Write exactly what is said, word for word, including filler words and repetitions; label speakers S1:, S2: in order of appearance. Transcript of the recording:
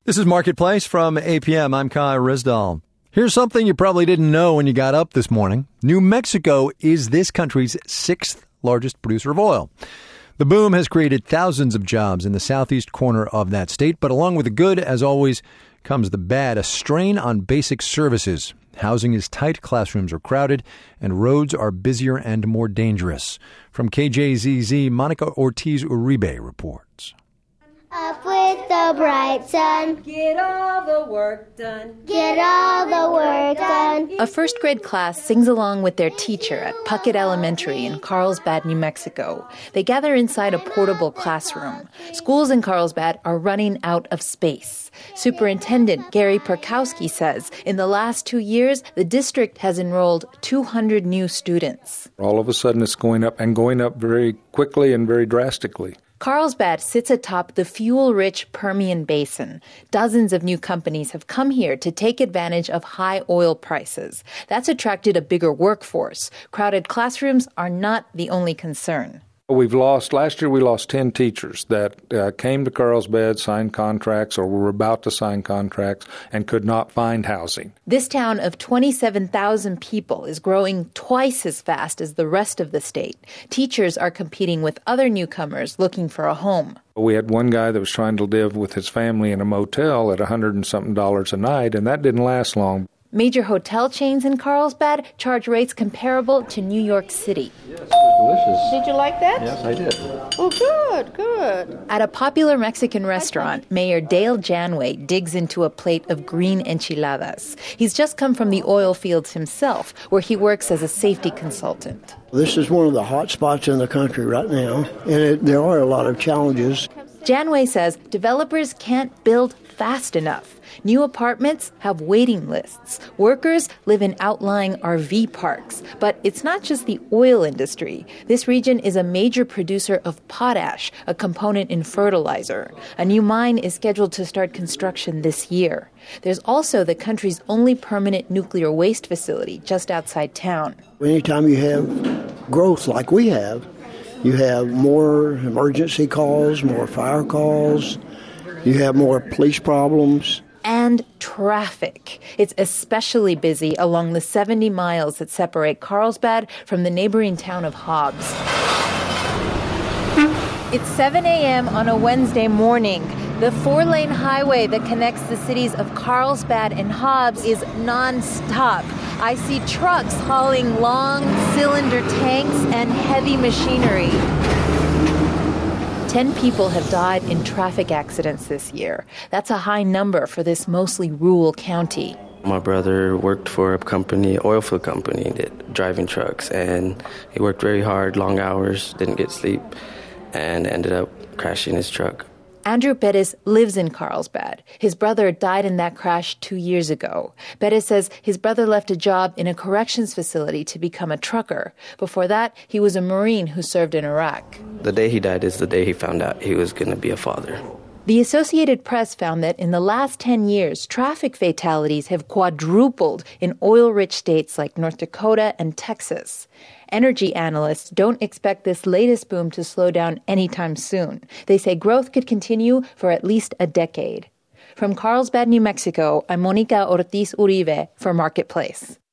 S1: This is Marketplace from A P M. I'm Kai Rizdal. Here's something you probably didn't know when you got up this morning. New Mexico is this country's sixth largest producer of oil. The boom has created thousands of jobs in the southeast corner of that state, but along with the good, as always, comes the bad, a strain on basic services. Housing is tight, classrooms are crowded, and roads are busier and more dangerous. From K J Z Z, Monica Ortiz-Uribe reports.
S2: Up with the bright sun.
S3: Get all the work done.
S2: Get all the work done.
S4: A first grade class sings along with their teacher at Puckett Elementary in Carlsbad, New Mexico. They gather inside a portable classroom. Schools in Carlsbad are running out of space. Superintendent Gary Perkowski says in the last two years, the district has enrolled two hundred new students.
S5: All of a sudden it's going up and going up very quickly and very drastically.
S4: Carlsbad sits atop the fuel-rich Permian Basin. Dozens of new companies have come here to take advantage of high oil prices. That's attracted a bigger workforce. Crowded classrooms are not the only concern.
S5: We've lost, last year we lost ten teachers that uh, came to Carlsbad, signed contracts, or were about to sign contracts, and could not find housing.
S4: This town of twenty-seven thousand people is growing twice as fast as the rest of the state. Teachers are competing with other newcomers looking for a home.
S5: We had one guy that was trying to live with his family in a motel at a hundred and something dollars a night, and that didn't last long.
S4: Major hotel chains in Carlsbad charge rates comparable to New York City.
S6: Yes, it was delicious.
S3: Did you like that?
S6: Yes, I did.
S3: Oh, good, good.
S4: At a popular Mexican restaurant, Mayor Dale Janway digs into a plate of green enchiladas. He's just come from the oil fields himself, where he works as a safety consultant.
S7: This is one of the hot spots in the country right now, and it, there are a lot of challenges.
S4: Janway says developers can't build fast enough. New apartments have waiting lists. Workers live in outlying R V parks. But it's not just the oil industry. This region is a major producer of potash, a component in fertilizer. A new mine is scheduled to start construction this year. There's also the country's only permanent nuclear waste facility just outside town.
S7: Anytime you have growth like we have, you have more emergency calls, more fire calls, you have more police problems.
S4: And traffic. It's especially busy along the seventy miles that separate Carlsbad from the neighboring town of Hobbs. It's seven a.m. on a Wednesday morning. The four-lane highway that connects the cities of Carlsbad and Hobbs is non-stop. I see trucks hauling long cylinder tanks and heavy machinery. Ten people have died in traffic accidents this year. That's a high number for this mostly rural county.
S8: My brother worked for a company, oil field company, that driving trucks, and he worked very hard, long hours, didn't get sleep, and ended up crashing his truck.
S4: Andrew Perez lives in Carlsbad. His brother died in that crash two years ago. Perez says his brother left a job in a corrections facility to become a trucker. Before that, he was a Marine who served in Iraq.
S8: The day he died is the day he found out he was going to be a father.
S4: The Associated Press found that in the last ten years, traffic fatalities have quadrupled in oil-rich states like North Dakota and Texas. Energy analysts don't expect this latest boom to slow down anytime soon. They say growth could continue for at least a decade. From Carlsbad, New Mexico, I'm Monica Ortiz-Uribe for Marketplace.